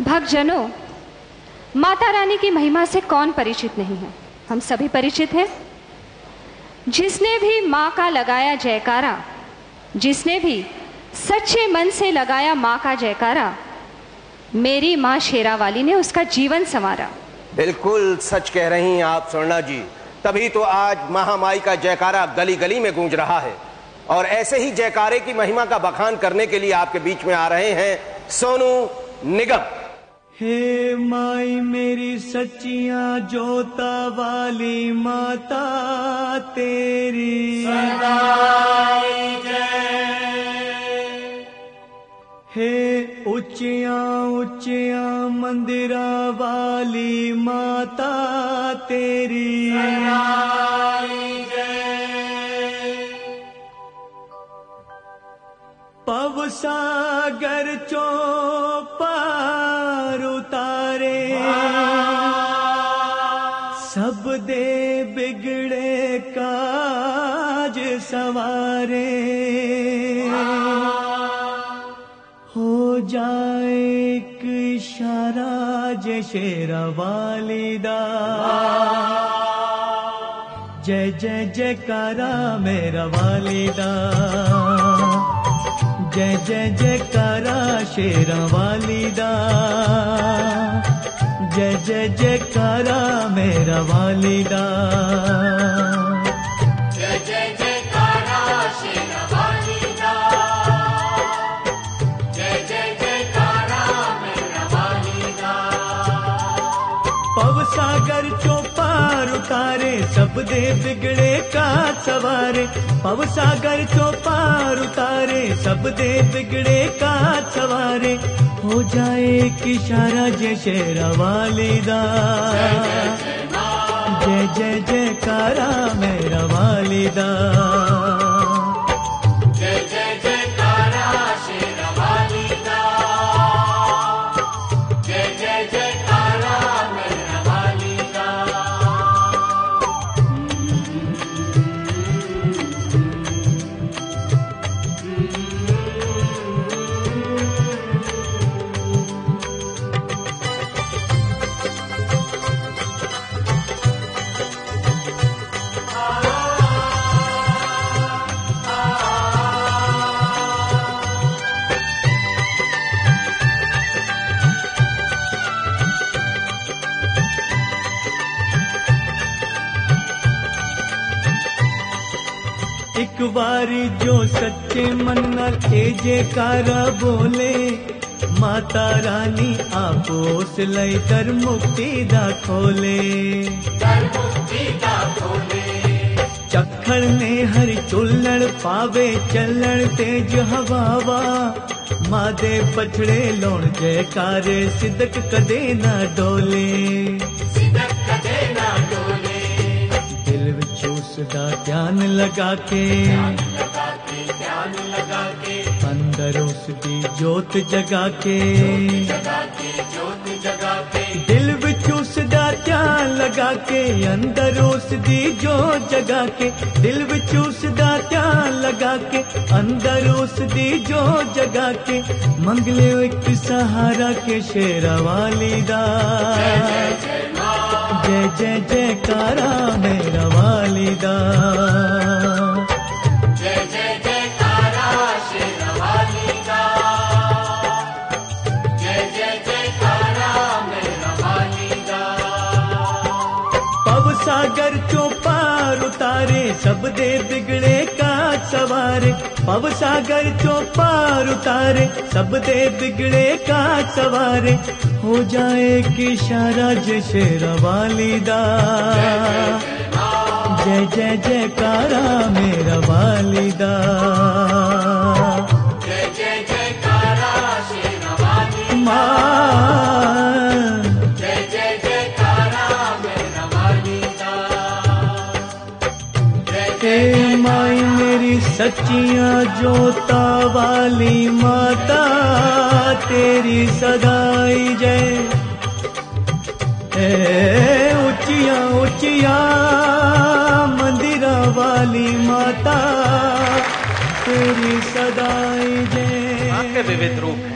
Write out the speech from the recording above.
भक्तजनों, माता रानी की महिमा से कौन परिचित नहीं है? हम सभी परिचित हैं। जिसने भी माँ का लगाया जयकारा, जिसने भी सच्चे मन से लगाया माँ का जयकारा, मेरी माँ शेरावाली ने उसका जीवन संवारा। बिल्कुल सच कह रही हैं आप स्वर्णा जी, तभी तो आज महामाई का जयकारा गली गली में गूंज रहा है। और ऐसे ही जयकारे की महिमा का बखान करने के लिए आपके बीच में आ रहे हैं सोनू निगम। हे माई मेरी सच्चियां जोता वाली माता तेरी सदाई जय। हे ऊंचियां ऊंचियां मंदिरा वाली माता तेरी सदाई जय। पव सागर चौपार उतारे, सब दे बिगड़े काज सवारे। हो जाए एक इशारा जय शेरावाली दा, जय जय जयकारा मेरा वालिदा। जय जय जयकारा शेरावाली दा, जय जय जयकारा मेरा वालिदा। जय जय जयकारा शेरावाली दा, जय जय जयकारा मेरा वालिदा। पव सागर चौपार उतारे, सब दे बिगड़े का सवारे। पव सागर चौपार उतारे, सब दे बिगड़े का सवारे। हो जाए एक इशारा जय शेरावाली दा, जय जय जयकारा मेरा वालिदा। जय जय जयकारा शेरावाली दा, जय जय जयकारा मेरा वालिदा। एक बारी जो सच्चे मन नाल जयकारा बोले, माता रानी आपो उस लई दर मुक्ति दा खोले। दर मुक्ति दा खोले। चखड़ ने हरि चुल्लड़ पावे, चलण तेज हवावा। माँ दे पछड़े लौण जयकारे, सिदक कदे ना डोले। सिदक कदे ना डोले। दिल विच उसदा ध्यान लगा के, ध्यान लगा के, अंदर उसदी जोत जगा के। जोत जगा के। दिल विच उसदा ध्यान लगा के, अंदर उसदी जोत जगा के। दिल विच उसदा ध्यान लगा के, अंदर उसदी जोत जगा के। मंग लियो एक सहारा के शेरावाली दा, जय जय जयकारा मेरा वालिदा। जय जय जयकारा शेरावाली दा, जय जय जयकारा मेरा वालिदा। पव सागर चौपार उतारे, सब दे बिगड़े का सवारे। पव सागर चौपार उतारे, सब दे बिगड़े का सवारे। हो जाए एक इशारा जय शेरावाली दा, जय जय जयकारा मेरा वालिदा। जय जय जयकारा शेरावाली माँ, जय जय जयकारा मेरा वालिदा। हे माई मेरी सच्चियां जोता वाली माता तेरी सदाई जय। ऊंचिया ऊंचिया मंदिरा वाली माता तेरी सदाई जय। विविध रूप है।